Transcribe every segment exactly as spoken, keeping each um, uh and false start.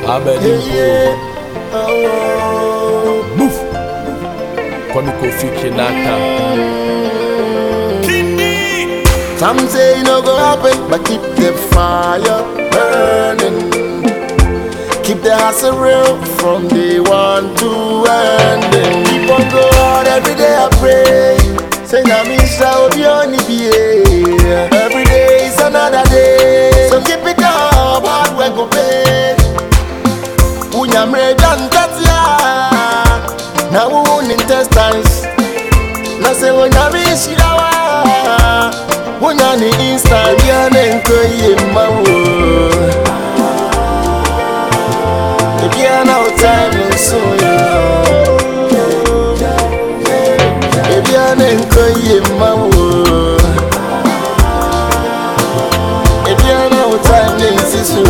Abedimpo. Move. Kwame Kofi Kinata. Some say it no go happen, but keep the fire burning. Keep the hustle real from day one to ending. Keep on going every day I pray. Say na me shall be on the B A. Every day is another day. So keep it up, hard work go pay. Unya mrejan tatia. Na wound intestines. Na say unya me shirawa. Unya ni instant ya nenko yema wo. Again no time so yeah. Again enko yema wo. Again no time so.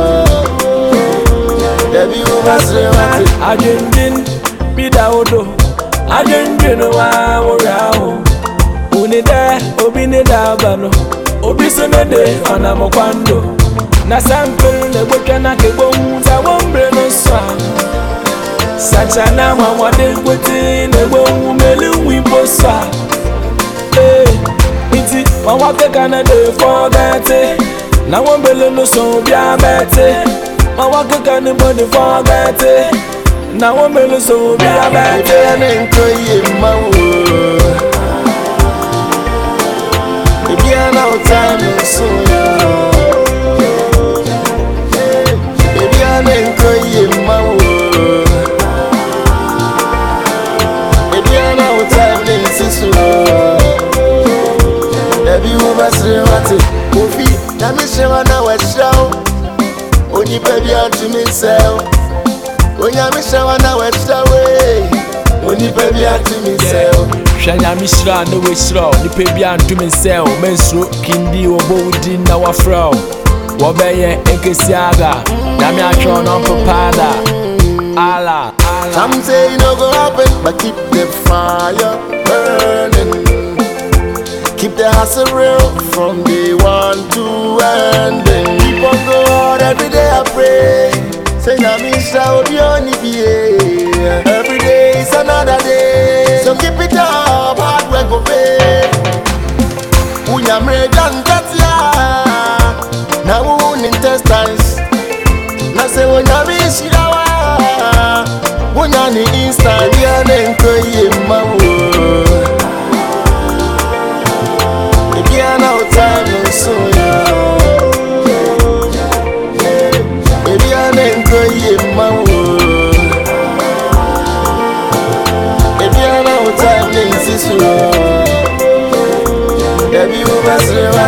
Baby you must remember. Ajendin bidaodo. Ajendin wa wo. Unida obinida bano. Obisenede anamokwando. Na sample ne boka na kebo za wombre no swa. Sacha na mwa de kweti ne bo melu wi bosa. Eh, iti mwa ke kana de forget. Na wombele no so bia bete. Mwa ke kana bo de forget. Na wombele so bia bete ne nkoye mawo. Bia na time so yeah. Kofi, na me shema na wachao. Oni baby to me sell. Onya me shema na wachao. Oni baby to me sell. Shanya mishra no wishra. Ni baby to me sell. Mensro kindi obodi na wafra. Wabeye enkesiaga. Na me atro no papada. Allah. Some say it no go happen, but keep the fire burning. Keep the hustle real from day one to ending. Keep on going every day I pray. Say na me shall be on the B A. Every day is another day. So keep it up, hard work go pay. Unya mrejan tatia. Na wound intestines. Na say unya me shirawa. Unya ni instant ya nenko yema wo. Again no time so yeah. Again nenko yema wo. Again no time so. Baby you must